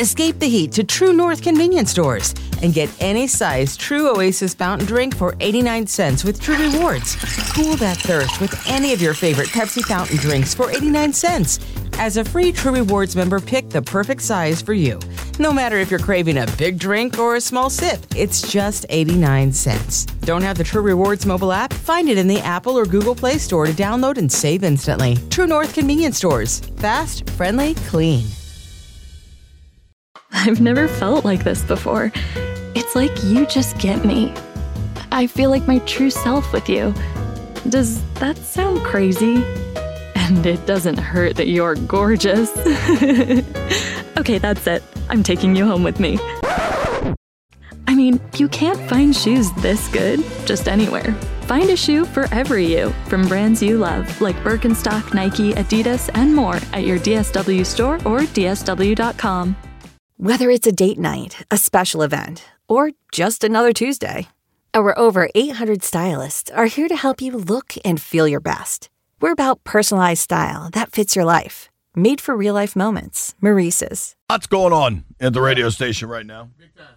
Escape the heat to True North convenience stores and get any size True Oasis fountain drink for 89 cents with True Rewards. Cool that thirst with any of your favorite Pepsi fountain drinks for 89 cents. As a free True Rewards member, pick the perfect size for you. No matter if you're craving a big drink or a small sip, it's just 89 cents. Don't have the True Rewards mobile app? Find it in the Apple or Google Play Store to download and save instantly. True North convenience stores. Fast, friendly, clean. I've never felt like this before. It's like you just get me. I feel like my true self with you. Does that sound crazy? And it doesn't hurt that you're gorgeous. Okay, that's it. I'm taking you home with me. I mean, you can't find shoes this good just anywhere. Find a shoe for every you from brands you love, like Birkenstock, Nike, Adidas, and more at your DSW store or DSW.com. Whether it's a date night, a special event, or just another Tuesday, our over 800 stylists are here to help you look and feel your best. We're about personalized style that fits your life. Made for real-life moments. Maurice's. What's going on at the radio station right now? Big time.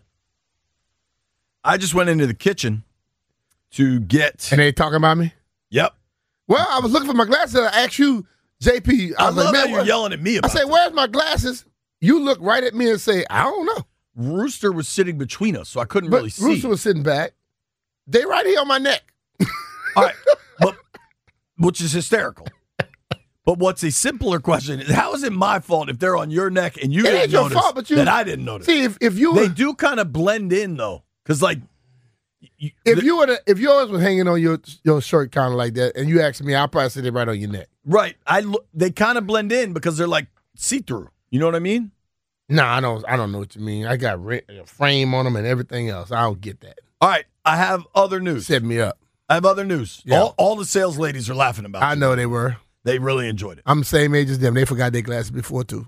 I just went into the kitchen to get... And they talking about me? Yep. Well, I was looking for my glasses. I asked you, JP. I was love like, how man, you're yelling at me about I say, where's my glasses? You look right at me and say, I don't know. Rooster was sitting between us, so I couldn't really see. Rooster was sitting back. They right here on my neck. All right, which is hysterical. But what's a simpler question is, how is it my fault if they're on your neck and you didn't notice that I didn't notice? See, if you they do kind of blend in though, because like if yours was hanging on your shirt kind of like that, and you asked me, I'll probably sit it right on your neck. Right, they kind of blend in because they're like see through. You know what I mean? No, I don't know what you mean. I got a frame on them and everything else. I don't get that. All right, I have other news. Set me up. I have other news. Yeah. All the sales ladies are laughing about it. I know they were. They really enjoyed it. I'm the same age as them. They forgot their glasses before, too.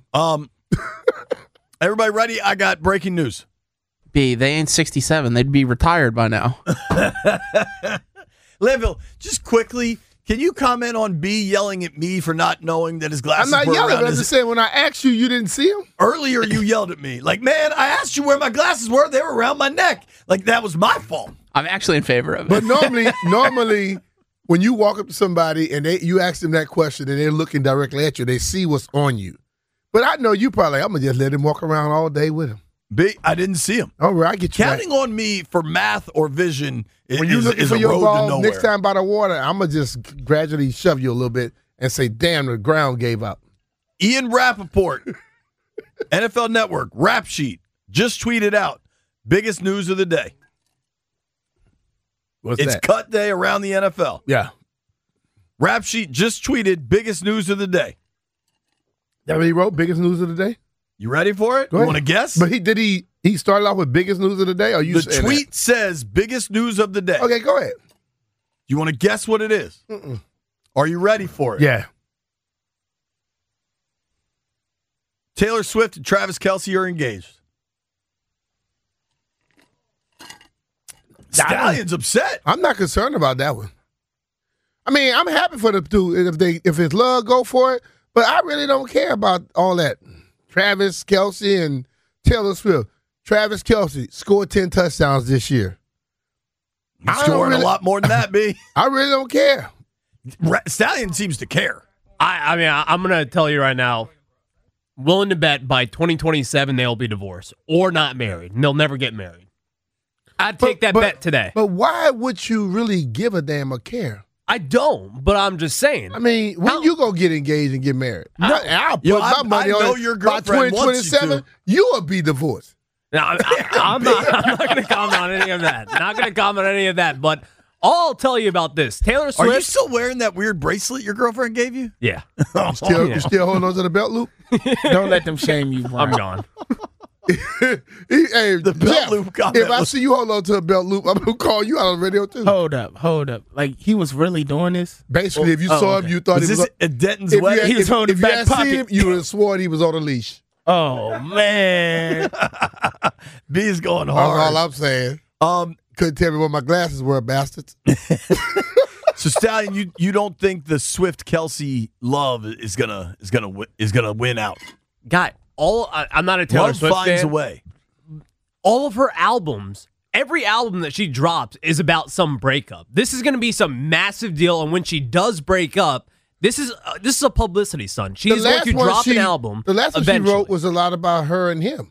Everybody ready? I got breaking news. B, they ain't 67. They'd be retired by now. Linville, just quickly, can you comment on B yelling at me for not knowing that his glasses I'm not were yelling, around but I'm just saying when I asked you, you didn't see them? Earlier, you yelled at me. Like, man, I asked you where my glasses were. They were around my neck. Like, that was my fault. I'm actually in favor of it. But normally, when you walk up to somebody and you ask them that question and they're looking directly at you, they see what's on you. But I know you probably, I'm going to just let him walk around all day with him. B, I didn't see him. All right, I get you. Counting on me for math or vision when you're looking is for a your road ball to nowhere. next time by the water, I'm going to just gradually shove you a little bit and say, damn, the ground gave up. Ian Rappaport, NFL Network, Rap Sheet, just tweeted out, biggest news of the day. What's that? Cut day around the NFL. Yeah. Rap Sheet just tweeted, biggest news of the day. That what he wrote? Biggest news of the day? You ready for it? You want to guess? But he started off with biggest news of the day? Or you the tweet says biggest news of the day. Okay, go ahead. You want to guess what it is? Mm-mm. Are you ready for it? Yeah. Taylor Swift and Travis Kelce are engaged. Stallion's upset. I'm not concerned about that one. I mean, I'm happy for the two. If it's love, go for it. But I really don't care about all that. Travis Kelce and Taylor Swift. Travis Kelce scored 10 touchdowns this year. He's scoring a lot more than that, B. I really don't care. Stallion seems to care. I mean, I'm going to tell you right now, willing to bet by 2027 they'll be divorced or not married, and they'll never get married. I'd take that bet today. But why would you really give a damn or care? I don't, but I'm just saying. I mean, when you go get engaged and get married? I'll put my money on your it. By girlfriend 2027, you will be divorced. No, I'm not going to comment on any of that. Not going to comment on any of that. But all I'll tell you about this, Taylor Swift. Are you still wearing that weird bracelet your girlfriend gave you? Yeah. You still holding on to the belt loop? Don't let them shame you, Brian. I'm gone. Hey, the belt loop got if I see you hold on to a belt loop, I'm going to call you out on the radio, too. Hold up. Like, he was really doing this? Basically, if you saw him, you thought was he was at Denton's wedding? He was holding if back you pocket. seen him, you would have sworn he was on a leash. Oh, man. B is going That's hard. all I'm saying. Couldn't tell me what my glasses were, bastards. So Stallion, you don't think the Swift Kelce love is gonna win out? Guy, I'm not a Taylor Love Swift finds fan. a way. All of her albums, every album that she drops is about some breakup. This is going to be some massive deal, and when she does break up, this is a publicity stunt. She's going to drop an album. The last one she wrote was a lot about her and him.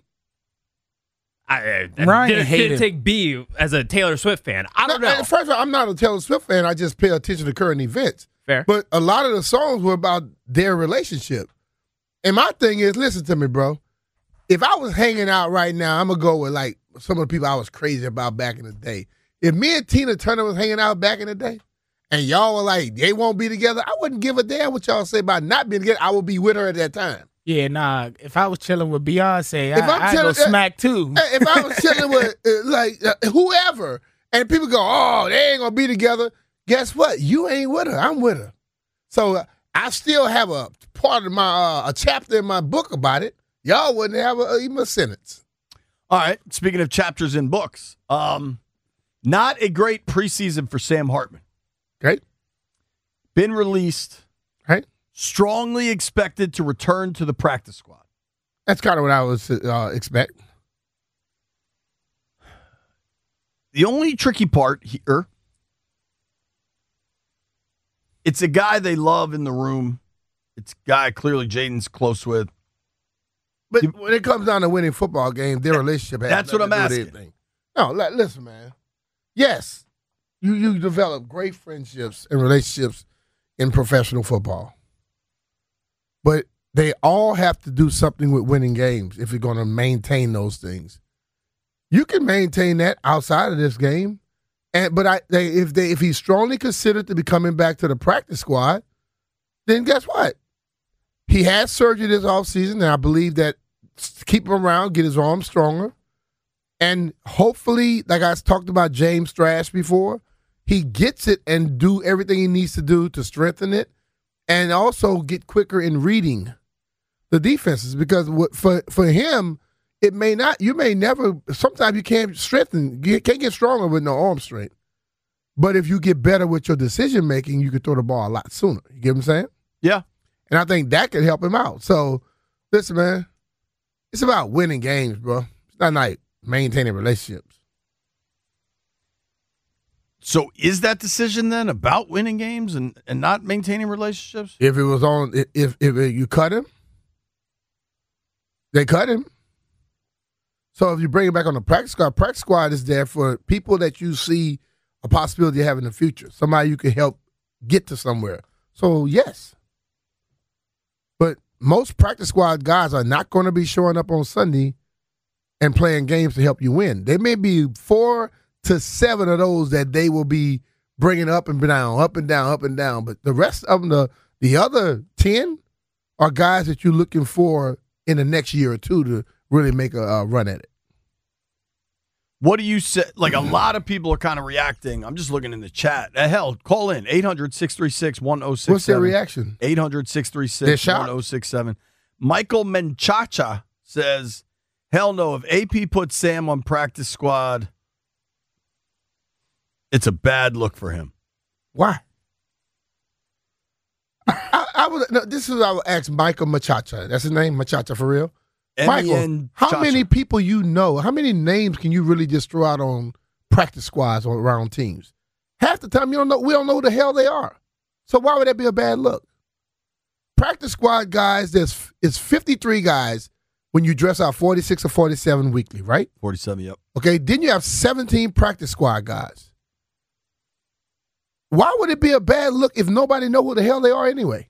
I didn't take B as a Taylor Swift fan. I don't know. First of all, I'm not a Taylor Swift fan. I just pay attention to current events. Fair. But a lot of the songs were about their relationship. And my thing is, listen to me, bro. If I was hanging out right now, I'm going to go with like some of the people I was crazy about back in the day. If me and Tina Turner was hanging out back in the day and y'all were like, they won't be together, I wouldn't give a damn what y'all say about not being together. I would be with her at that time. Yeah, nah. If I was chilling with Beyonce, I'd go smack too. If I was chilling with whoever, and people go, oh, they ain't gonna be together. Guess what? You ain't with her. I'm with her. So I still have a part of my a chapter in my book about it. Y'all wouldn't have even a sentence. All right. Speaking of chapters in books, not a great preseason for Sam Hartman. Okay. Been released. Right. Strongly expected to return to the practice squad. That's kind of what I was expect. The only tricky part here, it's a guy they love in the room. It's a guy clearly Jaden's close with. But when it comes down to winning football games, their relationship has that's what I'm asking. Anything. No, listen, man. Yes, you develop great friendships and relationships in professional football. But they all have to do something with winning games if you're going to maintain those things. You can maintain that outside of this game, but if he's strongly considered to be coming back to the practice squad, then guess what? He had surgery this offseason, and I believe that keep him around, get his arm stronger, and hopefully, like I talked about James Thrash before, he gets it and do everything he needs to do to strengthen it. And also get quicker in reading the defenses because for him, it may not. You may never. Sometimes you can't strengthen. You can't get stronger with no arm strength. But if you get better with your decision making, you can throw the ball a lot sooner. You get what I'm saying? Yeah. And I think that could help him out. So, listen, man, it's about winning games, bro. It's not like maintaining relationships. So is that decision then about winning games and not maintaining relationships? If it was on, if you cut him, they cut him. So if you bring him back on the practice squad is there for people that you see a possibility of having in the future, somebody you can help get to somewhere. So yes. But most practice squad guys are not going to be showing up on Sunday and playing games to help you win. There may be 4 to 7 of those that they will be bringing up and down, up and down, up and down. But the rest of them, the other 10 are guys that you're looking for in the next year or two to really make a run at it. What do you say? Like a lot of people are kind of reacting. I'm just looking in the chat. Hell, call in 800-636-1067. What's their reaction? 800-636-1067. Michael Menchacha says, hell no, if AP puts Sam on practice squad, it's a bad look for him. Why? This is what I would ask Michael Machacha. That's his name, Machacha for real. Michael, how many people you know? How many names can you really just throw out on practice squads or around teams? Half the time you don't know. We don't know who the hell they are. So why would that be a bad look? Practice squad guys, it's 53 guys when you dress out 46 or 47 weekly, right? 47, yep. Okay, then you have 17 practice squad guys. Why would it be a bad look if nobody know who the hell they are anyway?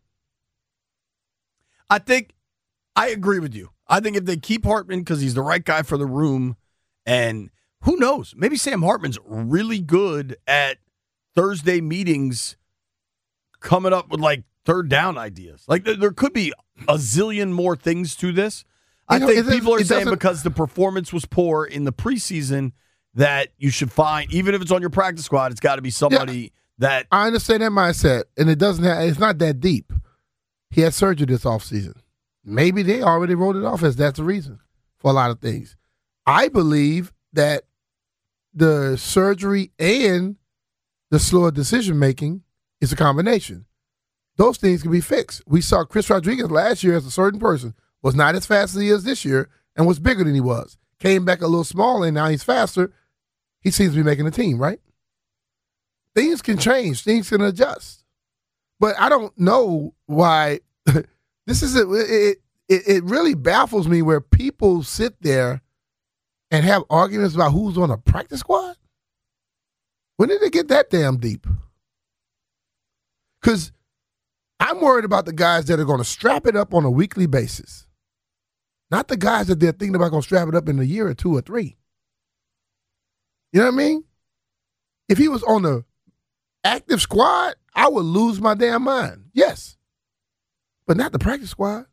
I think I agree with you. I think if they keep Hartman because he's the right guy for the room, and who knows, maybe Sam Hartman's really good at Thursday meetings coming up with like third down ideas. Like there could be a zillion more things to this. I think people are saying because the performance was poor in the preseason that you should find, even if it's on your practice squad, it's got to be somebody that. I understand that mindset, and it's not that deep. He had surgery this offseason. Maybe they already wrote it off as that's the reason for a lot of things. I believe that the surgery and the slower decision-making is a combination. Those things can be fixed. We saw Chris Rodriguez last year as a certain person. was not as fast as he is this year and was bigger than he was. Came back a little smaller, and now he's faster. He seems to be making the team, right? Things can change. Things can adjust. But I don't know why this is it really baffles me where people sit there and have arguments about who's on a practice squad. When did it get that damn deep? Because I'm worried about the guys that are going to strap it up on a weekly basis. Not the guys that they're thinking about going to strap it up in a year or 2 or 3. You know what I mean? If he was on the active squad, I would lose my damn mind. Yes. But not the practice squad.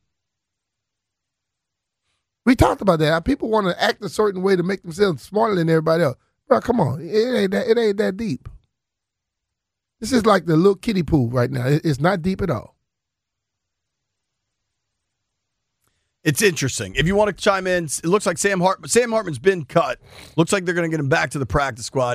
We talked about that. People want to act a certain way to make themselves smarter than everybody else. Bro, come on. It ain't that deep. This is like the little kiddie pool right now. It's not deep at all. It's interesting. If you want to chime in, it looks like Sam Hartman's been cut. Looks like they're going to get him back to the practice squad.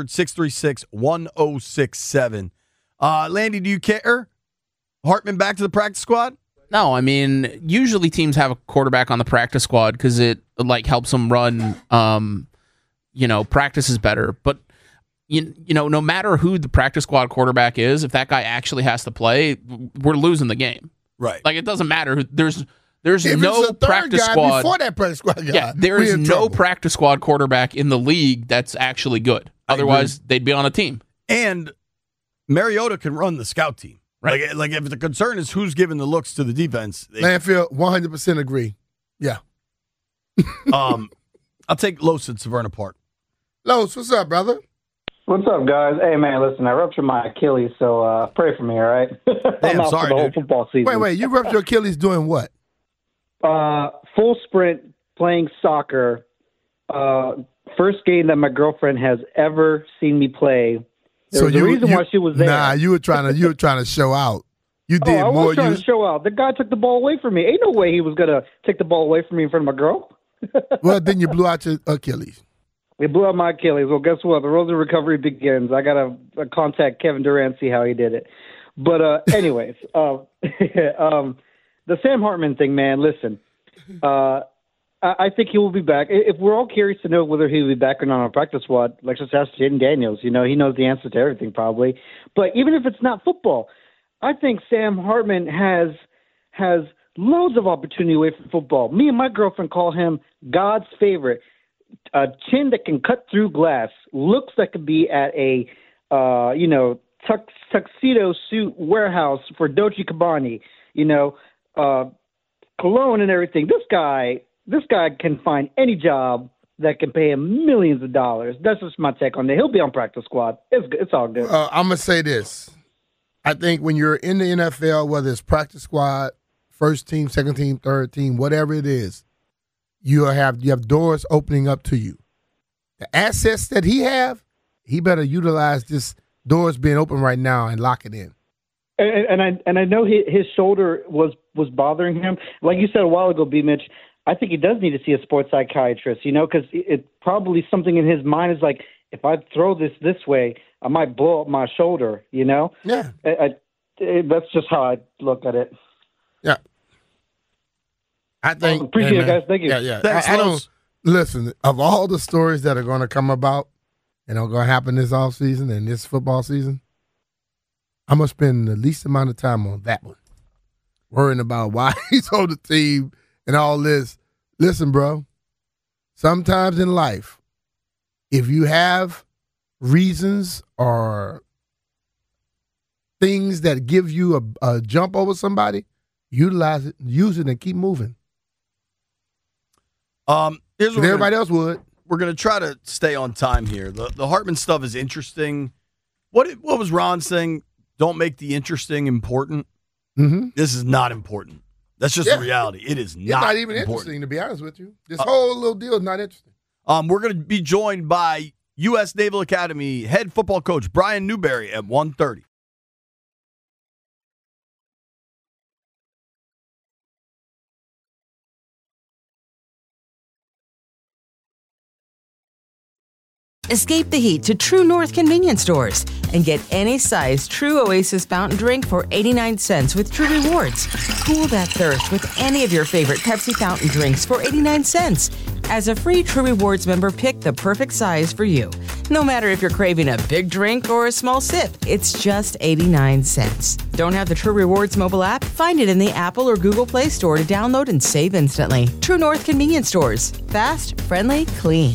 800-636-1067. Landy, do you care? Hartman back to the practice squad? No, I mean, usually teams have a quarterback on the practice squad because it helps them run, practices better. But no matter who the practice squad quarterback is, if that guy actually has to play, we're losing the game. Right. Like, it doesn't matter. There's if no it's a practice guy squad before that practice squad guy. Yeah, there is no practice squad quarterback in the league that's actually good. Otherwise, they'd be on a team. And Mariota can run the scout team. Right. Like if the concern is who's giving the looks to the defense. Landfield, 100% agree. Yeah. I'll take Los at Severna Park. Los, what's up, brother? What's up, guys? Hey, man, listen, I ruptured my Achilles, so pray for me, all right? Damn, I'm out sorry, for the whole dude. football season. Wait, you ruptured your Achilles doing what? Full sprint, playing soccer. First game that my girlfriend has ever seen me play. There was a reason why she was there. Nah, you were trying to show out. You did I more. was trying to show out. The guy took the ball away from me. Ain't no way he was gonna take the ball away from me in front of my girl. Well, then you blew out your Achilles. They blew out my Achilles. Well, guess what? The road to recovery begins. I gotta contact Kevin Durant, see how he did it. But anyways, the Sam Hartman thing, man. Listen, I think he will be back. If we're all curious to know whether he will be back or not on a practice squad, let's just ask Jaden Daniels. He knows the answer to everything probably. But even if it's not football, I think Sam Hartman has loads of opportunity away from football. Me and my girlfriend call him God's favorite. A chin that can cut through glass, looks that could be at a tuxedo suit warehouse for Dolce Gabbana. Cologne and everything. This guy can find any job that can pay him millions of dollars. That's just my take on it. He'll be on practice squad. It's all good. I'm going to say this. I think when you're in the NFL, whether it's practice squad, first team, second team, third team, whatever it is, you have doors opening up to you. The assets that he better utilize this doors being open right now and lock it in. And I know his shoulder was bothering him. Like you said a while ago, B. Mitch, I think he does need to see a sports psychiatrist, because it probably something in his mind is like, if I throw this way, I might blow up my shoulder, Yeah. That's just how I look at it. Yeah. I think. Appreciate it, guys. Thank you. Yeah. Thanks, I don't Los. listen. Of all the stories that are going to come about and are going to happen this offseason and this football season, I'm going to spend the least amount of time on that one, worrying about why he's on the team and all this. Listen, bro, sometimes in life, if you have reasons or things that give you a jump over somebody, utilize it, use it, and keep moving. Here's what Everybody else would. We're going to try to stay on time here. The Hartman stuff is interesting. What was Ron saying? Don't make the interesting important. Mm-hmm. This is not important. That's just the reality. It is It's not even important. interesting, to be honest with you. This whole little deal is not interesting. We're going to be joined by U.S. Naval Academy head football coach Brian Newberry at 1:30. Escape the heat to True North convenience stores and get any size True Oasis fountain drink for 89 cents with True Rewards. Cool that thirst with any of your favorite Pepsi fountain drinks for 89 cents. As a free True Rewards member, pick the perfect size for you. No matter if you're craving a big drink or a small sip, it's just 89 cents. Don't have the True Rewards mobile app? Find it in the Apple or Google Play Store to download and save instantly. True North convenience stores. Fast, friendly, clean.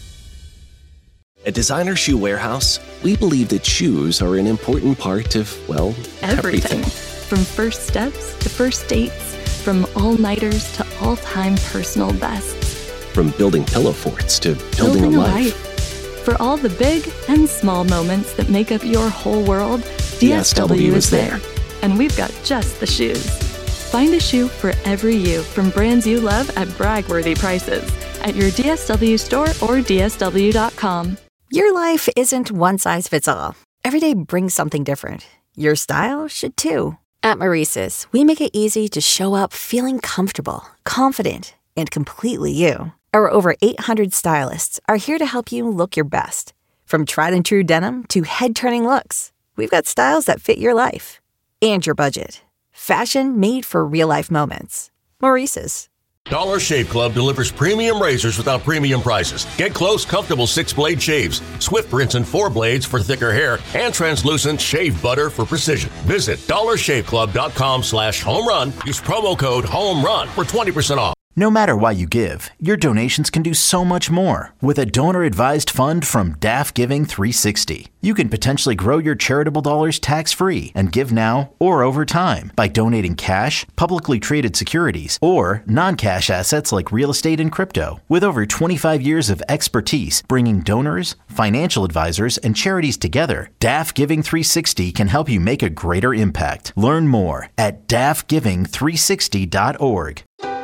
At Designer Shoe Warehouse, we believe that shoes are an important part of, well, everything. From first steps to first dates, from all-nighters to all-time personal bests. From building pillow forts to building a life. For all the big and small moments that make up your whole world, DSW is there. And we've got just the shoes. Find a shoe for every you from brands you love at brag-worthy prices at your DSW store or DSW.com. Your life isn't one size fits all. Every day brings something different. Your style should too. At Maurice's, we make it easy to show up feeling comfortable, confident, and completely you. Our over 800 stylists are here to help you look your best. From tried and true denim to head-turning looks, we've got styles that fit your life and your budget. Fashion made for real-life moments. Maurice's. Dollar Shave Club delivers premium razors without premium prices. Get close, comfortable 6-blade shaves, swift rinse and 4 blades for thicker hair, and translucent shave butter for precision. Visit dollarshaveclub.com/homerun. Use promo code HOMERUN for 20% off. No matter why you give, your donations can do so much more. With a donor-advised fund from DAF Giving 360, you can potentially grow your charitable dollars tax-free and give now or over time by donating cash, publicly traded securities, or non-cash assets like real estate and crypto. With over 25 years of expertise bringing donors, financial advisors, and charities together, DAF Giving 360 can help you make a greater impact. Learn more at dafgiving360.org.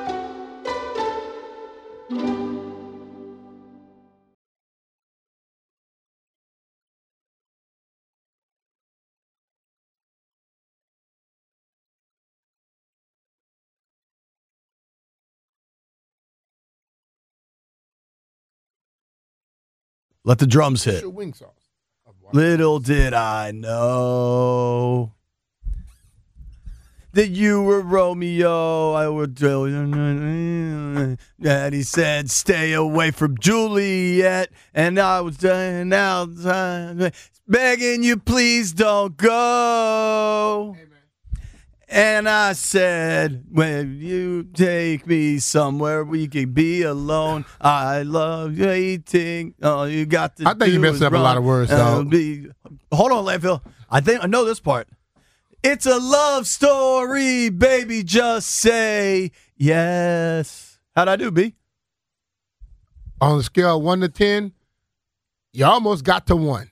Let the drums hit. Little did I know that you were Romeo. I would tell you. Daddy said, stay away from Juliet. And I was dying outside, begging you, please don't go. Amen. And I said, when you take me somewhere we can be alone, I love waiting. Oh, you got to. I think you messed up a lot of words, dog. Hold on, Landfill. I think I know this part. It's a love story, baby. Just say yes. How'd I do, B? On a scale of 1 to 10, you almost got to 1.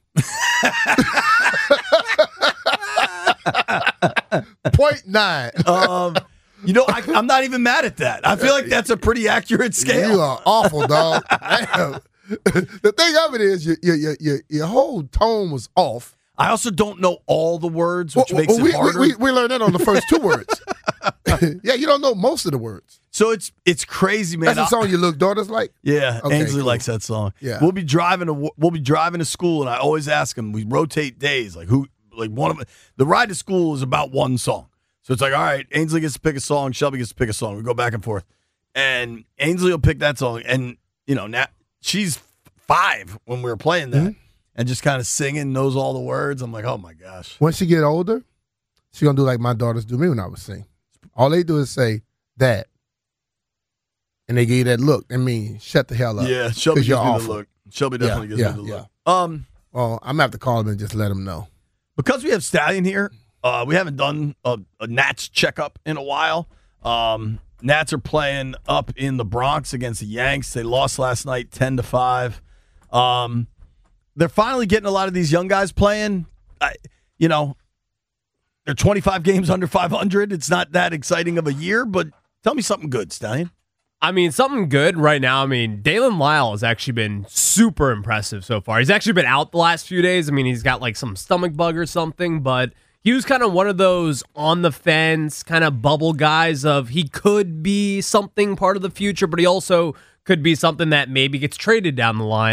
0.9. I'm not even mad at that. I feel like that's a pretty accurate scale. You are awful, dog. The thing of it is, your whole tone was off. I also don't know all the words, which makes it harder. We learned that on the first 2 words. Yeah, you don't know most of the words. So it's crazy, man. That's the song your little daughter's like? Yeah, okay, Ainsley likes that song. Yeah. We'll be driving to school, and I always ask him, we rotate days, the ride to school is about one song. So it's like, all right, Ainsley gets to pick a song, Shelby gets to pick a song. We go back and forth. And Ainsley will pick that song. And, now she's 5 when we were playing that and just kind of singing, knows all the words. I'm like, oh, my gosh. Once she get older, she's going to do like my daughters do me when I was singing. All they do is say, Dad. And they give you that look. I mean, shut the hell up. Yeah, Shelby gives me the look. Shelby definitely gives me the look. Well, I'm going to have to call them and just let them know. Because we have Stallion here, we haven't done a Nats checkup in a while. Nats are playing up in the Bronx against the Yanks. They lost last night 10-5. They're finally getting a lot of these young guys playing. They're 25 games under 500. It's not that exciting of a year, but tell me something good, Stallion. I mean, something good right now. I mean, Dalen Lyle has actually been super impressive so far. He's actually been out the last few days. I mean, he's got like some stomach bug or something, but he was kind of one of those on the fence kind of bubble guys of he could be something part of the future, but he also could be something that maybe gets traded down the line.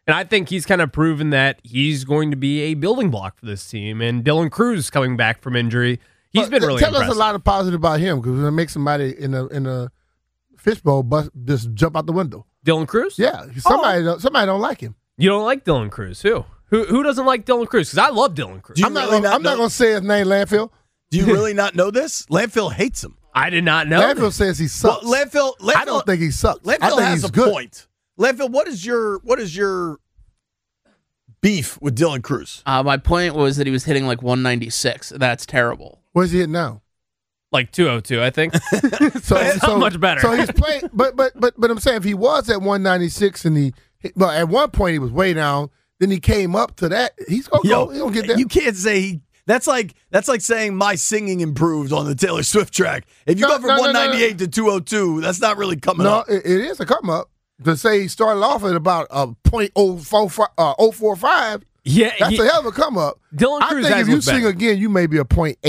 And I think he's kind of proven that he's going to be a building block for this team. And Dylan Cruz coming back from injury, he's been really impressive. Tell us a lot of positive about him, because it makes somebody in a fishbowl just jump out the window. Dylan Cruz? Yeah, somebody don't like him. You don't like Dylan Cruz? Who doesn't like Dylan Cruz? Because I love Dylan Cruz. I'm not going to say his name, Landfill. Do you really not know this? Landfill hates him. I did not know. Landfill says he sucks. Well, Landfill, I don't think he sucks. Landfill I think has he's a good. point. Landfill, what is your beef with Dylan Cruz? My point was that he was hitting like 196. That's terrible. Where's he at now? Like 202, I think. so much better. So he's playing, but I'm saying if he was at 196 and at one point he was way down, then he came up to that. He's gonna go. He gonna get there. You can't say that's like saying my singing improved on the Taylor Swift track. If you go from 198 to 202, that's not really coming up. No, it is a come up. To say he started off at about .045, yeah, that's a hell of a come up. Dylan Cruz, I think if you sing again, you may be a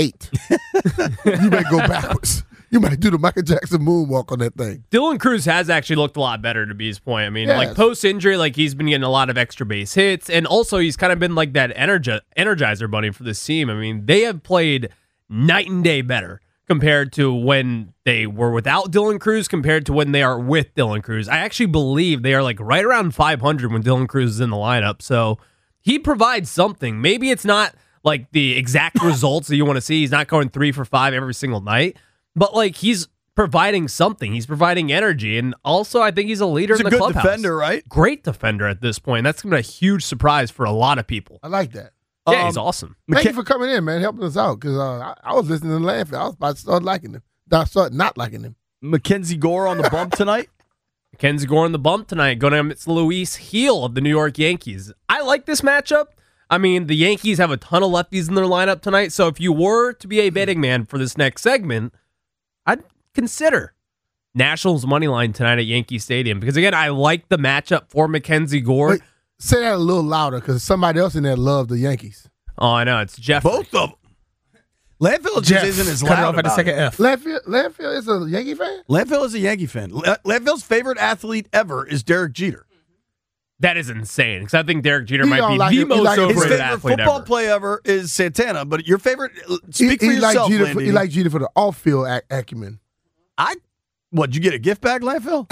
.8. You may go backwards. You might do the Michael Jackson moonwalk on that thing. Dylan Cruz has actually looked a lot better, to be his point. I mean, like post-injury, like he's been getting a lot of extra base hits, and also he's kind of been like that energizer bunny for this team. I mean, they have played night and day better compared to when they were without Dylan Cruz compared to when they are with Dylan Cruz. I actually believe they are like right around 500 when Dylan Cruz is in the lineup, so he provides something. Maybe it's not like the exact results that you want to see. He's not going 3 for 5 every single night. But, like, he's providing something. He's providing energy. And also, I think he's a leader in the clubhouse. He's a good defender, right? Great defender at this point. That's going to be a huge surprise for a lot of people. I like that. Yeah, he's awesome. Thank you for coming in, man, helping us out. Because I was listening to Landfill. I was about to start liking him. I started not liking him. Mackenzie Gore on the bump tonight? Mackenzie Gore on the bump tonight. Going against Luis Heel of the New York Yankees. I like this matchup. I mean, the Yankees have a ton of lefties in their lineup tonight. So if you were to be a betting man for this next segment, I'd consider Nationals money line tonight at Yankee Stadium, because again, I like the matchup for Mackenzie Gore. Wait, say that a little louder, because somebody else in there loved the Yankees. Oh, I know, it's Jeff. Both of them. Landfill just isn't as loud. Cut it off at the second F. Landfill is a Yankee fan? Landfill is a Yankee fan. Landfill's favorite athlete ever is Derek Jeter. That is insane, because I think Derek Jeter might be the most overrated athlete football ever. play ever is Santana, but your favorite, speak for yourself, Landy. He likes Jeter for the off-field acumen. Did you get a gift bag, Landfill?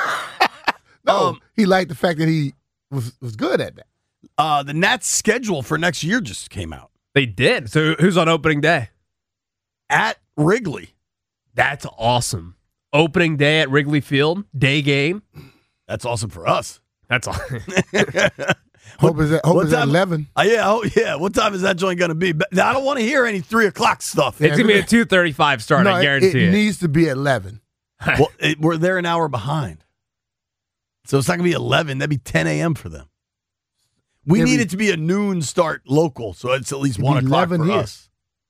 No, he liked the fact that he was good at that. The Nats' schedule for next year just came out. They did. So who's on opening day? At Wrigley. That's awesome. Opening day at Wrigley Field, day game. That's awesome for us. That's all. Hope it's at 11. Yeah. What time is that joint going to be? I don't want to hear any 3 o'clock stuff. It's going to be a 2:35 start, I guarantee it needs to be at 11. Well, we're there an hour behind. So it's not going to be 11. That'd be 10 a.m. for them. We need it to be a noon start local, so it's at least 1 o'clock for us.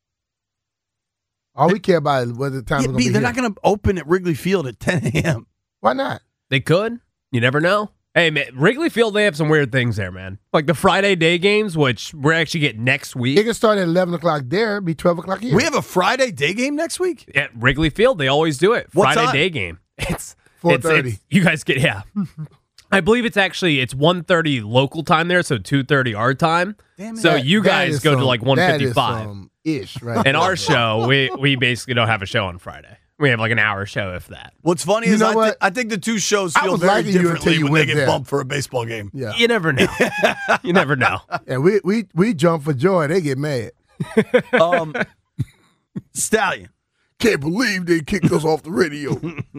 All we care about is whether the time is going to be They're not going to open at Wrigley Field at 10 a.m. Why not? They could. You never know. Hey, man, Wrigley Field, they have some weird things there, man. Like the Friday day games, which we're actually getting next week. It can start at 11 o'clock there, be 12 o'clock here. We have a Friday day game next week? At Wrigley Field, they always do it. What Friday time? day game. It's 4:30. You guys get, I believe it's 1:30 local time there, so 2:30 our time. Damn it. So you guys go to like 1:55. Ish, right? And our show, we basically don't have a show on Friday. We have like an hour show, if that. What's funny is I think the two shows feel very differently when they get bumped for a baseball game. Yeah. You never know. You never know. And we jump for joy. They get mad. Stallion. Can't believe they kicked us off the radio.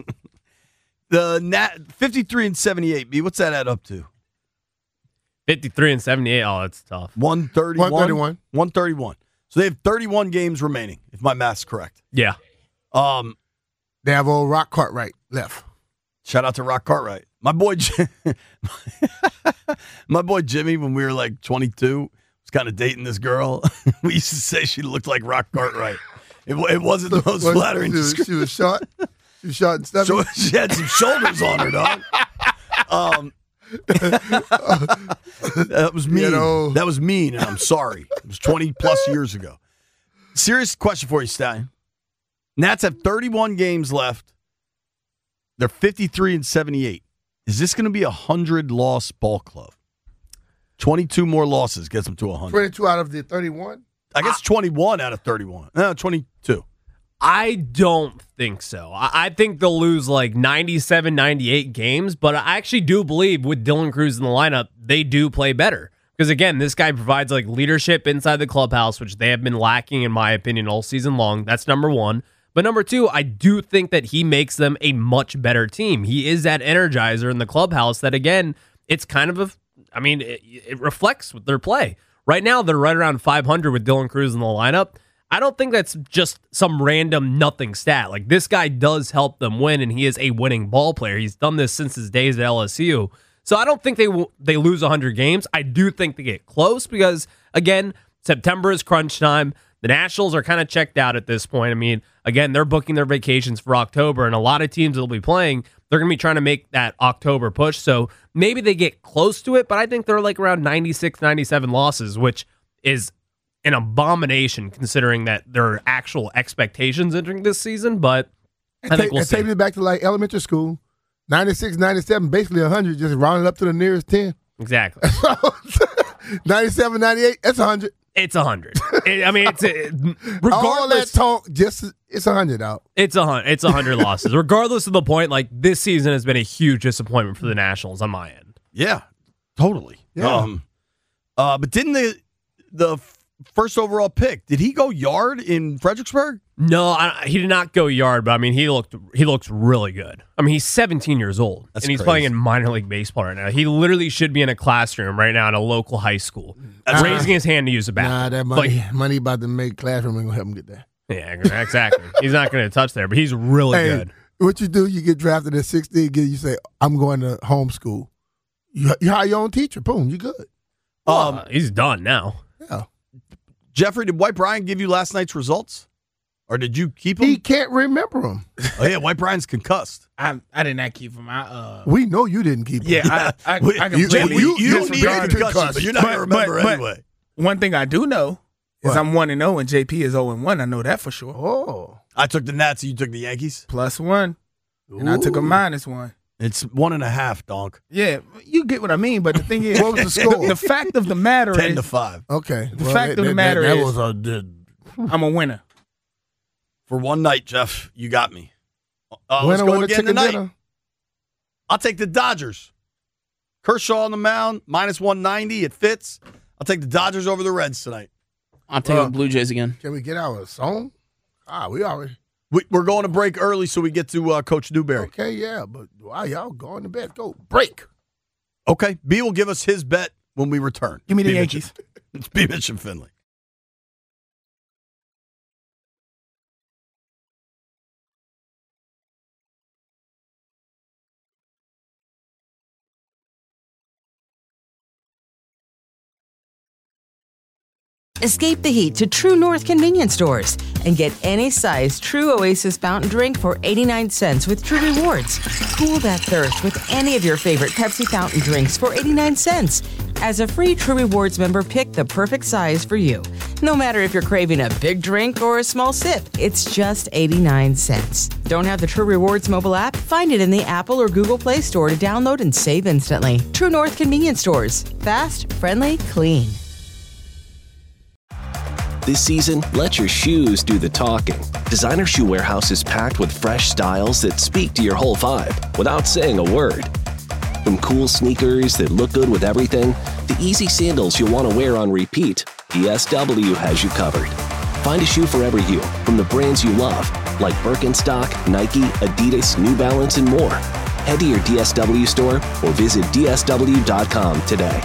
The 53 and 78, B, what's that add up to? 53 and 78. Oh, that's tough. 131. 131. 131. So they have 31 games remaining, if my math's correct. Yeah. They have old Rock Cartwright left. Shout out to Rock Cartwright. My boy Jimmy, when we were like 22, was kind of dating this girl. We used to say she looked like Rock Cartwright. It wasn't the most flattering description. She was short. She was short and stubby. She had some shoulders on her, dog. That was mean. That was mean, and I'm sorry. It was 20 plus years ago. Serious question for you, Stein. Nats have 31 games left. They're 53 and 78. Is this going to be a 100-loss ball club? 22 more losses gets them to 100. 22 out of the 31? I guess 21 out of 31. No, 22. I don't think so. I think they'll lose like 97, 98 games, but I actually do believe with Dylan Crews in the lineup, they do play better. Because again, this guy provides like leadership inside the clubhouse, which they have been lacking, in my opinion, all season long. That's number one. But number two, I do think that he makes them a much better team. He is that energizer in the clubhouse that, again, it's kind of it reflects with their play. Right now, they're right around 500 with Dylan Crews in the lineup. I don't think that's just some random nothing stat. Like, this guy does help them win, and he is a winning ball player. He's done this since his days at LSU. So I don't think they lose 100 games. I do think they get close because, again, September is crunch time. The Nationals are kind of checked out at this point. I mean, again, they're booking their vacations for October, and a lot of teams that will be playing, they're going to be trying to make that October push. So maybe they get close to it, but I think they're like around 96, 97 losses, which is an abomination considering that there are actual expectations entering this season. But I think we'll see. Take me back to like elementary school. 96, 97, basically 100, just rounded up to the nearest 10. Exactly. 97, 98, that's 100. It's 100. Regardless. All that talk, it's 100 out. It's 100 losses. Regardless of the point, like, this season has been a huge disappointment for the Nationals on my end. Yeah, totally. Yeah. But didn't the first overall pick, did he go yard in Fredericksburg? No, he did not go yard, but I mean, he looked really good. I mean, he's 17 years old, and he's playing in minor league baseball right now. He literally should be in a classroom right now in a local high school, raising his hand to use a bathroom. Nah, that money about to make classroom ain't gonna help him get there. Yeah, exactly. He's not going to touch there, but he's really good. What you do, you get drafted at 16, you say, I'm going to homeschool. You hire your own teacher, boom, you good. He's done now. Yeah. Jeffrey, did White Brian give you last night's results? Or did you keep him? He can't remember them. Oh, yeah, White Brian's concussed. I did not keep him. We know you didn't keep him. Yeah, I completely you need a concussion, but you're not going to remember anyway. One thing I do know is I'm 1-0 and JP is 0-1. I know that for sure. Oh. I took the Nats and you took the Yankees? +1. And I took a -1. It's 1.5, donk. Yeah, you get what I mean, but the thing is, what was the score? The fact of the matter 10 is... 10-5. Okay. The fact of the matter is... I'm a winner. For one night, Jeff, you got me. Let's go again tonight. Dinner. I'll take the Dodgers. Kershaw on the mound, -190. It fits. I'll take the Dodgers over the Reds tonight. I'm taking the Blue Jays again. Can we get our song? We already... We're going to break early so we get to Coach Newberry. Okay, yeah, but y'all going to bed. Go. Break. Okay. B will give us his bet when we return. Give me the Yankees. It's B. Mitch and Finley. Escape the heat to True North convenience stores and get any size True Oasis fountain drink for 89 cents with True Rewards. Cool that thirst with any of your favorite Pepsi fountain drinks for 89 cents. As a free True Rewards member, pick the perfect size for you. No matter if you're craving a big drink or a small sip, it's just 89 cents. Don't have the True Rewards mobile app? Find it in the Apple or Google Play Store to download and save instantly. True North convenience stores. Fast, friendly, clean. This season, let your shoes do the talking. Designer Shoe Warehouse is packed with fresh styles that speak to your whole vibe without saying a word. From cool sneakers that look good with everything, to easy sandals you'll want to wear on repeat, DSW has you covered. Find a shoe for every you, from the brands you love, like Birkenstock, Nike, Adidas, New Balance, and more. Head to your DSW store or visit DSW.com today.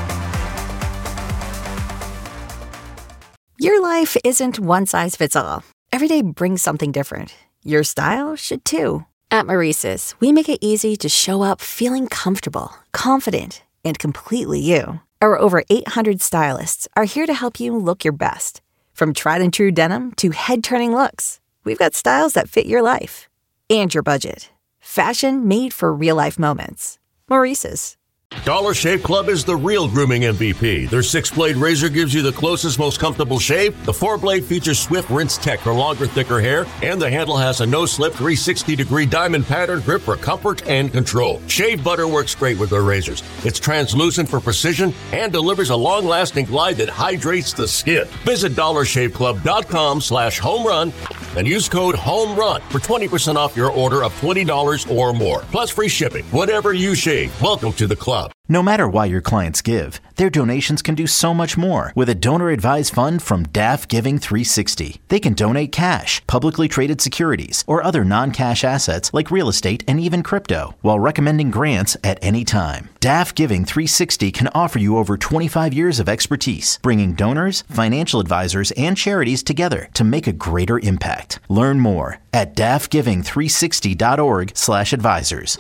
Your life isn't one size fits all. Every day brings something different. Your style should too. At Maurice's, we make it easy to show up feeling comfortable, confident, and completely you. Our over 800 stylists are here to help you look your best. From tried and true denim to head-turning looks, we've got styles that fit your life and your budget. Fashion made for real-life moments. Maurice's. Dollar Shave Club is the real grooming MVP. Their 6-blade razor gives you the closest, most comfortable shave. The 4-blade features Swift Rinse Tech for longer, thicker hair, and the handle has a no-slip 360-degree diamond pattern grip for comfort and control. Shave butter works great with their razors. It's translucent for precision and delivers a long-lasting glide that hydrates the skin. Visit dollarshaveclub.com/homerun and use code HOMERUN for 20% off your order of $20 or more, plus free shipping. Whatever you shave, welcome to the club. No matter why your clients give, their donations can do so much more with a donor-advised fund from DAF Giving 360. They can donate cash, publicly traded securities, or other non-cash assets like real estate and even crypto, while recommending grants at any time. DAF Giving 360 can offer you over 25 years of expertise, bringing donors, financial advisors, and charities together to make a greater impact. Learn more at dafgiving360.org/advisors.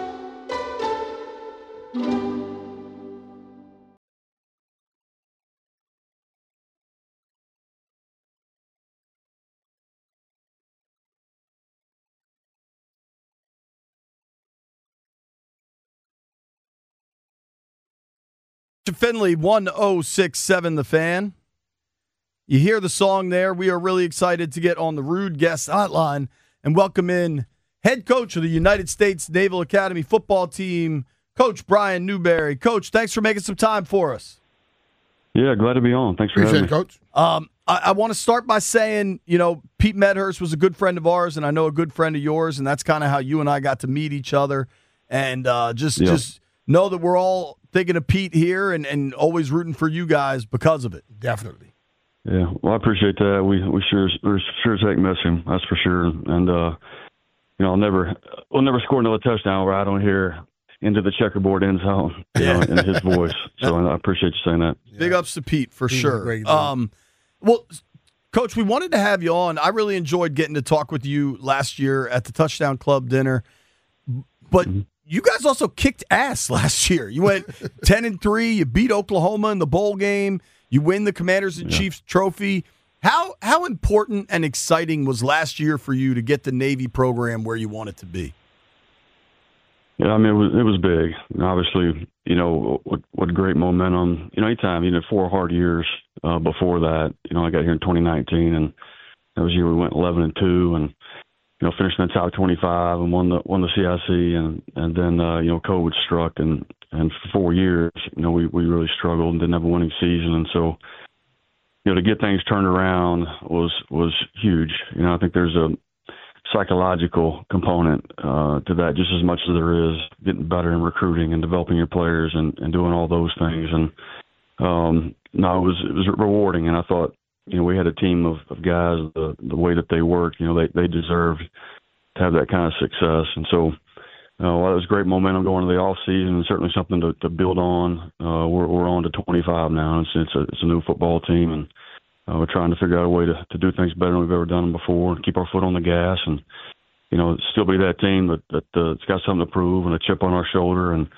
Finley, 1067 The Fan. You hear the song there. We are really excited to get on the Rude Guest Hotline and welcome in head coach of the United States Naval Academy football team, Coach Brian Newberry. Coach, thanks for making some time for us. Yeah, glad to be on. Thanks for having me. Coach. I want to start by saying, Pete Medhurst was a good friend of ours, and I know a good friend of yours, and that's kind of how you and I got to meet each other. And just know that we're all thinking of Pete here and always rooting for you guys because of it. Definitely. Yeah, well, I appreciate that. We sure take miss him. That's for sure. And we'll never score another touchdown where I don't hear into the checkerboard end zone, in his voice. So I appreciate you saying that. Big ups to Pete for sure. Well, Coach, we wanted to have you on. I really enjoyed getting to talk with you last year at the Touchdown Club dinner, but. Mm-hmm. You guys also kicked ass last year. You went 10-3. You beat Oklahoma in the bowl game. You win the Commanders and Chiefs trophy. How important and exciting was last year for you to get the Navy program where you want it to be? Yeah, I mean it was big. Obviously, what great momentum. Anytime 4 hard years before that. I got here in 2019, and that was the year we went 11-2 and. Finished in the top 25 and won the CIC, and then COVID struck, and for 4 years, we really struggled and didn't have a winning season, and so to get things turned around was huge. I think there's a psychological component to that just as much as there is getting better in recruiting and developing your players and doing all those things, and it was rewarding, and I thought. We had a team of guys, the way that they worked, they deserved to have that kind of success. And so while it was great momentum going into the off season and certainly something to build on, we're on to 25 now. It's a new football team, and we're trying to figure out a way to do things better than we've ever done them before and keep our foot on the gas and, still be that team that's got something to prove and a chip on our shoulder and,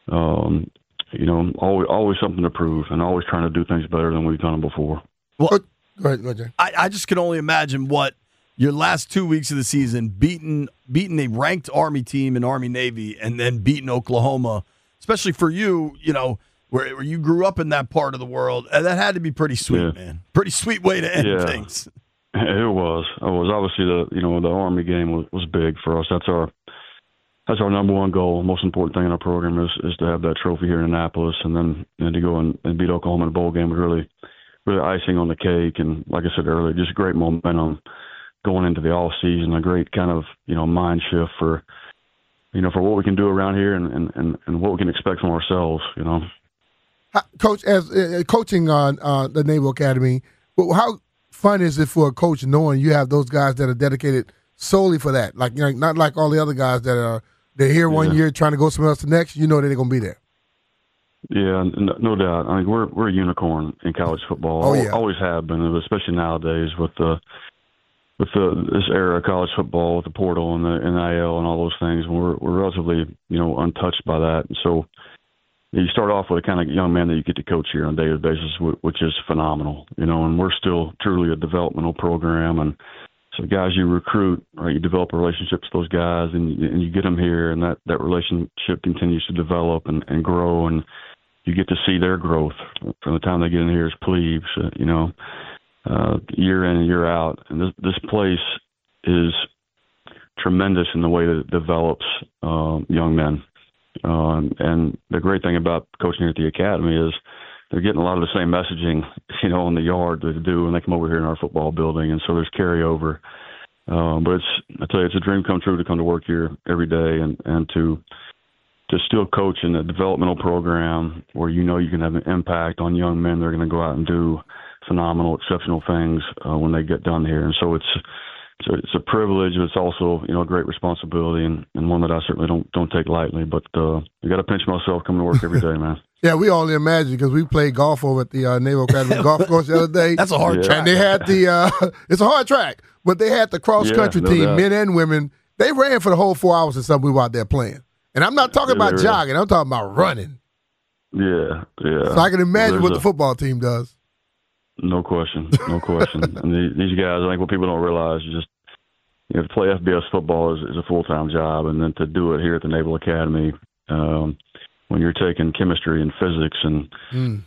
always something to prove and always trying to do things better than we've done them before. Well, Go ahead, Jay. I just can only imagine what your last 2 weeks of the season, beating a ranked Army team in Army-Navy and then beating Oklahoma, especially for you, where you grew up in that part of the world. And that had to be pretty sweet, man. Pretty sweet way to end things. It was. Obviously the Army game was big for us. That's our number one goal. Most important thing in our program is to have that trophy here in Annapolis, and then to go and beat Oklahoma in the bowl game was really icing on the cake. And like I said earlier, just great momentum going into the off season, a great kind of, mind shift for what we can do around here and what we can expect from ourselves, Coach, as coaching on the Naval Academy, how fun is it for a coach knowing you have those guys that are dedicated solely for that? Like, not like all the other guys they're here one year trying to go somewhere else the next, they're going to be there. Yeah, no doubt. I mean, we're a unicorn in college football. Oh, yeah. Always have been, especially nowadays with this era of college football, with the portal and the NIL and all those things. We're relatively untouched by that. And so you start off with a kind of young man that you get to coach here on a daily basis, which is phenomenal. And we're still truly a developmental program, and So guys you recruit, right, you develop a relationship with those guys, and you get them here, and that relationship continues to develop and grow, and you get to see their growth from the time they get in here as plebes, year in and year out. And this place is tremendous in the way that it develops young men. And the great thing about coaching here at the academy is they're getting a lot of the same messaging, on the yard that they do when they come over here in our football building. And so there's carryover. But I tell you, it's a dream come true to come to work here every day and to still coach in a developmental program where you can have an impact on young men. They're going to go out and do phenomenal, exceptional things when they get done here. And so it's a privilege, but it's also, a great responsibility and one that I certainly don't take lightly. But you got to pinch myself coming to work every day, man. Yeah, we only imagine because we played golf over at the Naval Academy golf course the other day. That's a hard track. And they had it's a hard track, but they had the cross-country team, men and women. They ran for the whole 4 hours or something we were out there playing. And I'm not talking about jogging. I'm talking about running. Yeah. So I can imagine what the football team does. No question. And these guys, I think what people don't realize is just, to play FBS football is a full-time job, and then to do it here at the Naval Academy, when you're taking chemistry and physics and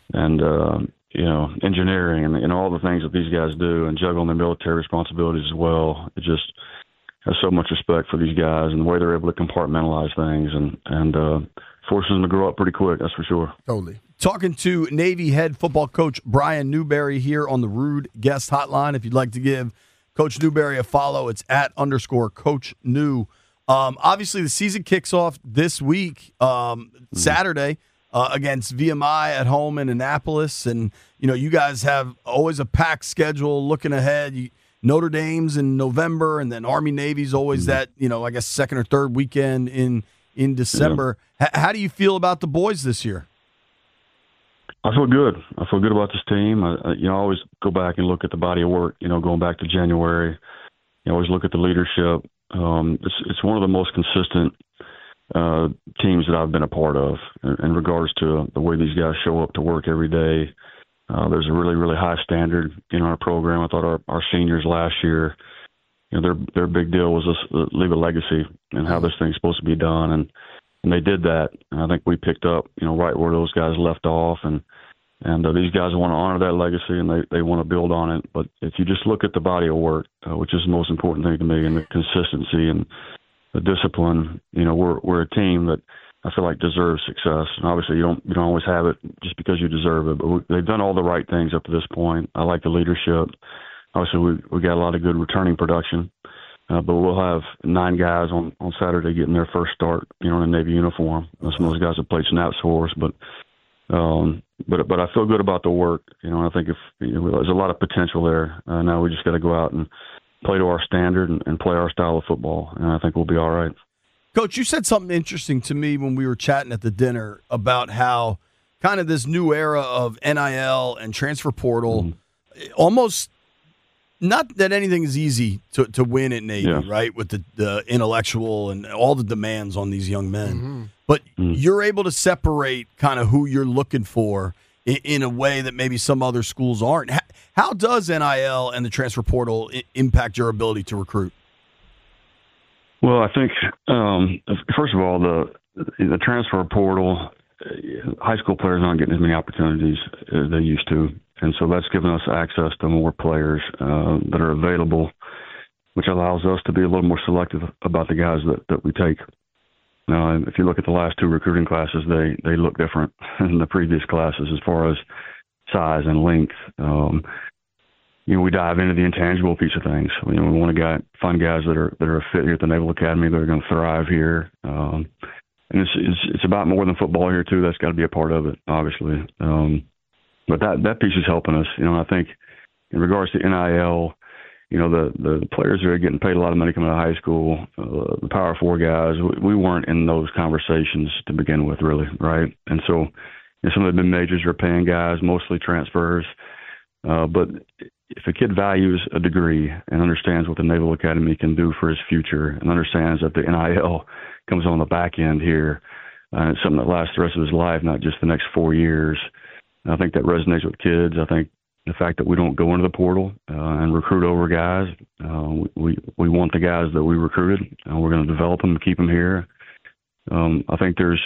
engineering and all the things that these guys do and juggling their military responsibilities as well, it just has so much respect for these guys and the way they're able to compartmentalize things and forces them to grow up pretty quick, that's for sure. Totally. Talking to Navy head football coach Brian Newberry here on the Rude Guest Hotline. If you'd like to give Coach Newberry a follow, it's @Coach New. Obviously, the season kicks off this week, Saturday, against VMI at home in Annapolis. And, you guys have always a packed schedule looking ahead. Notre Dame's in November, and then Army-Navy's always that, I guess, second or third weekend in December. Yeah. How do you feel about the boys this year? I feel good. I feel good about this team. I always go back and look at the body of work, going back to January. You always look at the leadership. It's one of the most consistent teams that I've been a part of in regards to the way these guys show up to work every day. There's a really, really high standard in our program. I thought our seniors last year, their big deal was just leave a legacy and how this thing's supposed to be done. And they did that. And I think we picked up, right where those guys left off. And these guys want to honor that legacy and they want to build on it. But if you just look at the body of work, which is the most important thing to me, and the consistency and the discipline, we're a team that I feel like deserves success. And obviously you don't always have it just because you deserve it, but they've done all the right things up to this point. I like the leadership. Obviously we got a lot of good returning production. But we'll have 9 guys on Saturday getting their first start, in a Navy uniform. Some of those guys have played snaps for us, but I feel good about the work. I think there's a lot of potential there. Now we just got to go out and play to our standard and play our style of football, and I think we'll be all right. Coach, you said something interesting to me when we were chatting at the dinner about how kind of this new era of NIL and transfer portal almost. Not that anything is easy to win at Navy, right, with the intellectual and all the demands on these young men. But you're able to separate kind of who you're looking for in a way that maybe some other schools aren't. How does NIL and the transfer portal impact your ability to recruit? Well, I think, first of all, the transfer portal, high school players aren't getting as many opportunities as they used to. And so that's given us access to more players that are available, which allows us to be a little more selective about the guys that we take. Now, if you look at the last 2 recruiting classes, they look different than the previous classes as far as size and length. We dive into the intangible piece of things. We want to find guys that are a fit here at the Naval Academy that are going to thrive here. And it's about more than football here too. That's got to be a part of it, obviously. But that piece is helping us. I think in regards to NIL, the players who are getting paid a lot of money coming out of high school, the Power 4 guys, we weren't in those conversations to begin with, really, right? And so some of the big majors are paying guys, mostly transfers. But if a kid values a degree and understands what the Naval Academy can do for his future and understands that the NIL comes on the back end here, and it's something that lasts the rest of his life, not just the next 4 years, I think that resonates with kids. I think the fact that we don't go into the portal and recruit over guys. We want the guys that we recruited, and we're going to develop them and keep them here. I think there's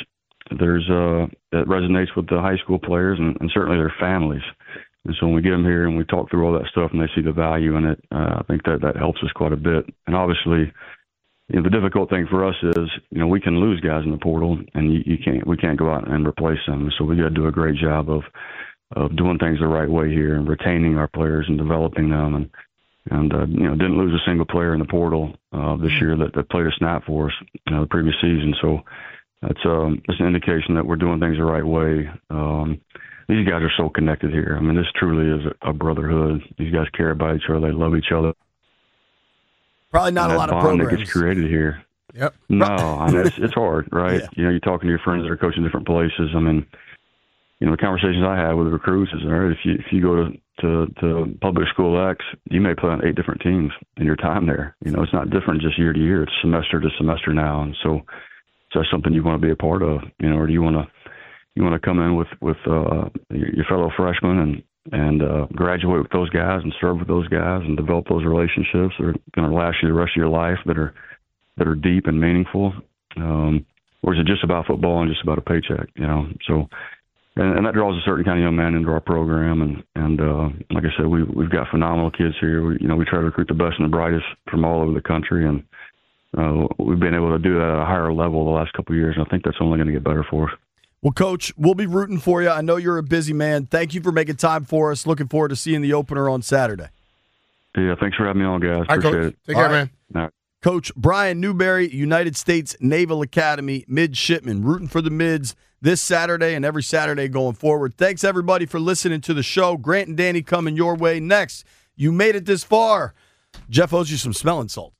that resonates with the high school players and certainly their families. And so when we get them here and we talk through all that stuff and they see the value in it, I think that helps us quite a bit. And obviously, the difficult thing for us is, we can lose guys in the portal, and we can't go out and replace them. So we got to do a great job of doing things the right way here and retaining our players and developing them. And didn't lose a single player in the portal this year that played a snap for us the previous season. So that's an indication that we're doing things the right way. These guys are so connected here. I mean, this truly is a brotherhood. These guys care about each other. They love each other. Probably not a lot of programs that gets created here. Yep. No, I mean, it's hard, right? Yeah. You're talking to your friends that are coaching different places. I mean, the conversations I have with the recruits is, all right, if you go to public school X, you may play on 8 different teams in your time there. It's not different just year to year. It's semester to semester now, and so that's something you want to be a part of. Or do you want to come in with your fellow freshmen and graduate with those guys and serve with those guys and develop those relationships that are going to last you the rest of your life, that are deep and meaningful, or is it just about football and just about a paycheck? So. And that draws a certain kind of young man into our program, and like I said, we've got phenomenal kids here. We try to recruit the best and the brightest from all over the country, and we've been able to do that at a higher level the last couple of years. And I think that's only going to get better for us. Well, Coach, we'll be rooting for you. I know you're a busy man. Thank you for making time for us. Looking forward to seeing the opener on Saturday. Yeah, thanks for having me on, guys. Appreciate it. Take care, man. All right. Coach Brian Newberry, United States Naval Academy midshipman, rooting for the mids this Saturday and every Saturday going forward. Thanks, everybody, for listening to the show. Grant and Danny coming your way next. You made it this far. Jeff owes you some smelling salt.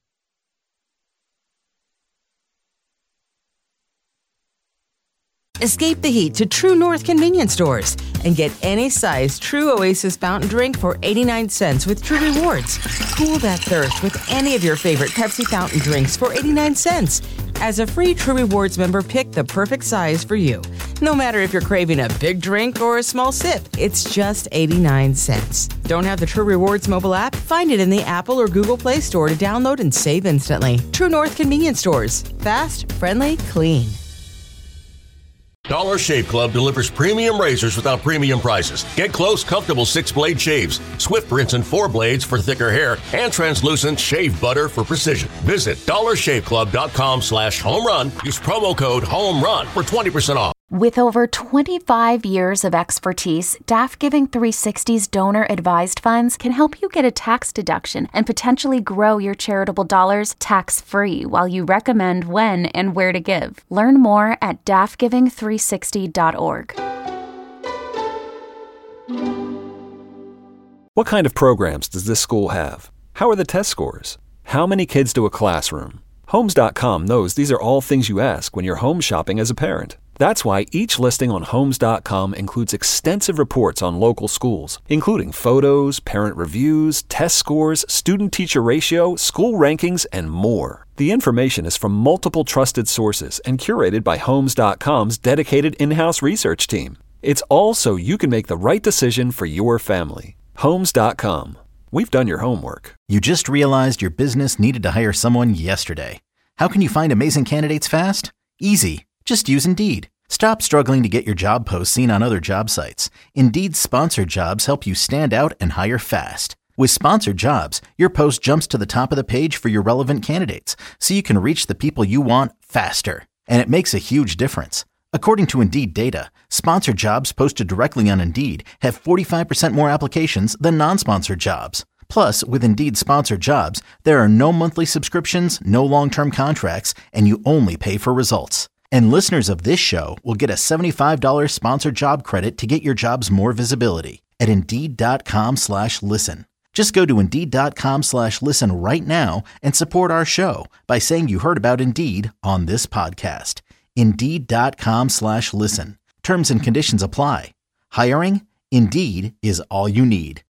Escape the heat to True North convenience stores and get any size True Oasis fountain drink for 89 cents with True Rewards. Cool that thirst with any of your favorite Pepsi fountain drinks for 89 cents. As a free True Rewards member, pick the perfect size for you. No matter if you're craving a big drink or a small sip, it's just 89 cents. Don't have the True Rewards mobile app? Find it in the Apple or Google Play Store to download and save instantly. True North convenience stores. Fast, friendly, clean. Dollar Shave Club delivers premium razors without premium prices. Get close, comfortable 6-blade shaves, swift rinse and 4 blades for thicker hair, and translucent shave butter for precision. Visit dollarshaveclub.com/homerun. Use promo code HOMERUN for 20% off. With over 25 years of expertise, DAF Giving 360's donor-advised funds can help you get a tax deduction and potentially grow your charitable dollars tax-free while you recommend when and where to give. Learn more at dafgiving360.org. What kind of programs does this school have? How are the test scores? How many kids do a classroom? Homes.com knows these are all things you ask when you're home shopping as a parent. That's why each listing on Homes.com includes extensive reports on local schools, including photos, parent reviews, test scores, student-teacher ratio, school rankings, and more. The information is from multiple trusted sources and curated by Homes.com's dedicated in-house research team. It's all so you can make the right decision for your family. Homes.com. We've done your homework. You just realized your business needed to hire someone yesterday. How can you find amazing candidates fast? Easy. Just use Indeed. Stop struggling to get your job posts seen on other job sites. Indeed's sponsored jobs help you stand out and hire fast. With sponsored jobs, your post jumps to the top of the page for your relevant candidates, so you can reach the people you want faster. And it makes a huge difference. According to Indeed data, sponsored jobs posted directly on Indeed have 45% more applications than non-sponsored jobs. Plus, with Indeed sponsored jobs, there are no monthly subscriptions, no long-term contracts, and you only pay for results. And listeners of this show will get a $75 sponsored job credit to get your jobs more visibility at Indeed.com/listen. Just go to Indeed.com/listen right now and support our show by saying you heard about Indeed on this podcast. Indeed.com/listen. Terms and conditions apply. Hiring? Indeed is all you need.